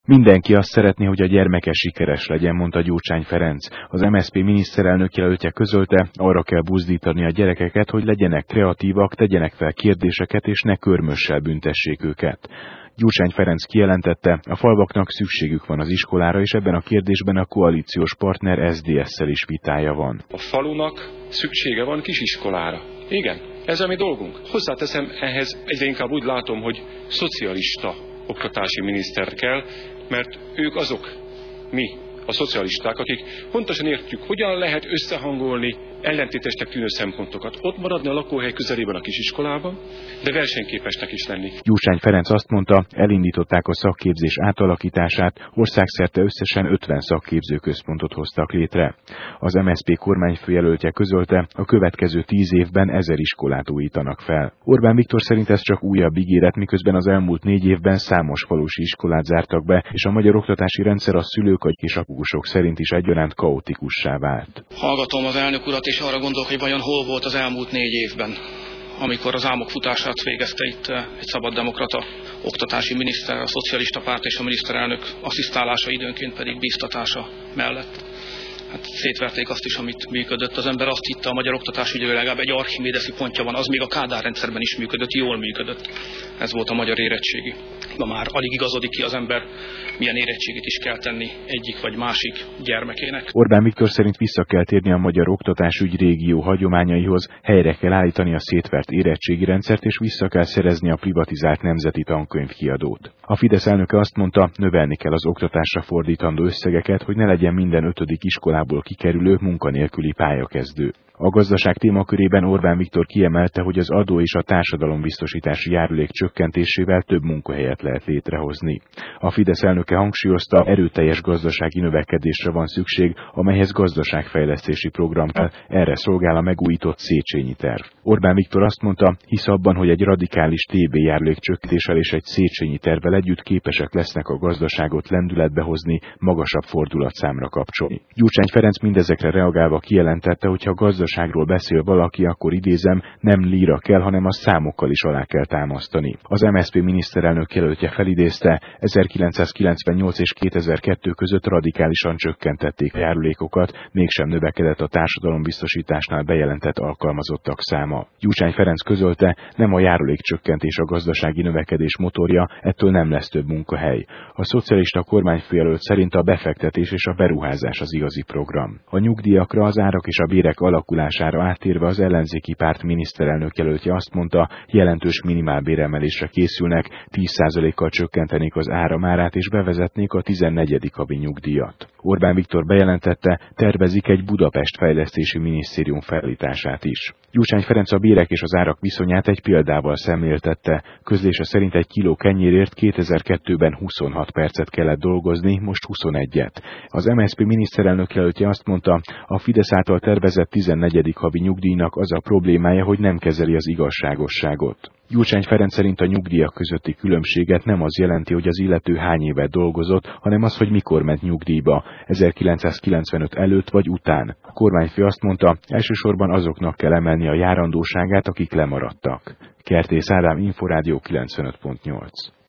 Mindenki azt szeretné, hogy a gyermeke sikeres legyen, mondta Gyurcsány Ferenc. Az MSZP miniszterelnök jelöltje közölte, arra kell buzdítani a gyerekeket, hogy legyenek kreatívak, tegyenek fel kérdéseket és ne körmössel büntessék őket. Gyurcsány Ferenc kijelentette, a falvaknak szükségük van az iskolára, és ebben a kérdésben a koalíciós partner SZDSZ-szel is vitája van. A falunak szüksége van kisiskolára. Igen, ez a mi dolgunk. Hozzáteszem, ehhez egyre inkább úgy látom, hogy szocialista oktatási miniszter kell, mert ők azok, mi, a szocialisták, akik pontosan értjük, hogyan lehet összehangolni ellentétesnek tűnő szempontokat. Ott maradni a lakóhely közelében a kisiskolában, de versenyképesnek is lenni. Gyurcsány Ferenc azt mondta, elindították a szakképzés átalakítását, országszerte összesen 50 szakképzőközpontot hoztak létre. Az MSZP kormányfőjelöltje közölte, a következő 10 évben 1000 iskolát újítanak fel. Orbán Viktor szerint ez csak újabb ígéret, miközben az elmúlt 4 évben számos falusi iskolát zártak be, és a magyar oktatási rendszer a szülők és a pedagógusok szerint is egyaránt kaotikussá vált. Hallgatom az elnök urat, és arra gondolok, hogy vajon hol volt az elmúlt 4 évben, amikor az álmok futását végezte itt egy szabaddemokrata oktatási miniszter, a szocialista párt és a miniszterelnök asszisztálása, időnként pedig bíztatása mellett. Hát szétverték azt is, amit működött. Az ember azt hitte, a magyar oktatásügyről legalább egy archimédeszi pontja van, az még a Kádár rendszerben is működött, jól működött. Ez volt a magyar érettségi. Ma már alig igazodik ki az ember, milyen érettségit is kell tenni egyik vagy másik gyermekének. Orbán Viktor szerint vissza kell térni a magyar oktatásügy régió hagyományaihoz, helyre kell állítani a szétvert érettségi rendszert, és vissza kell szerezni a privatizált nemzeti tankönyvkiadót. A Fidesz elnöke azt mondta, növelni kell az oktatásra fordítandó összegeket, hogy ne legyen minden 5. iskolából kikerülő munkanélküli pályakezdő. A gazdaság témakörében Orbán Viktor kiemelte, hogy az adó és a társadalombiztosítási járulék csökkentésével több munkahelyet lehet létrehozni. A Fidesz elnöke hangsúlyozta, erőteljes gazdasági növekedésre van szükség, amelyhez gazdaságfejlesztési program kell, erre szolgál a megújított Széchenyi terv. Orbán Viktor azt mondta, hisz abban, hogy egy radikális TB járulék csökkentéssel és egy Széchenyi tervvel együtt képesek lesznek a gazdaságot lendületbe hozni, magasabb fordulatszámra kapcsolni. Gyurcsány Ferenc mindezekre reagálva kijelentette, hogy ha gazdaságról beszél valaki, akkor idézem, nem líra kell, hanem a számokkal is alá kell támasztani. Az MSZP miniszterelnök jelöltje felidézte, 1998 és 2002 között radikálisan csökkentették a járulékokat, mégsem növekedett a társadalombiztosításnál bejelentett alkalmazottak száma. Gyurcsány Ferenc közölte, nem a járulékcsökkentés a gazdasági növekedés motorja, ettől nem lesz több munkahely. A szocialista kormányfőjelölt szerint a befektetés és a beruházás az igazi program. A nyugdíjakra, az árak és a bérek alakulására áttérve az ellenzéki párt miniszterelnök jelöltje azt mondta, jelentős minimálbéremelésre készülnek, 10%-kal csökkentenék az áramárát és bevezetnék a 14. havi nyugdíjat. Orbán Viktor bejelentette, tervezik egy Budapest fejlesztési minisztérium felállítását is. Gyurcsány Ferenc a bérek és az árak viszonyát egy példával szemléltette. Közlése szerint egy kiló kenyérért 2002-ben 26 percet kellett dolgozni, most 21-et. Az MSZP miniszterelnök jelöltje azt mondta, a Fidesz által tervezett 14. havi nyugdíjnak az a problémája, hogy nem kezeli az igazságosságot. Gyurcsány Ferenc szerint a nyugdíjak közötti különbséget nem az jelenti, hogy az illető hány évet dolgozott, hanem az, hogy mikor ment nyugdíjba, 1995 előtt vagy után. A kormányfő azt mondta, elsősorban azoknak kell emelni a járandóságát, akik lemaradtak. Kertész Ádám, Inforádió 95.8.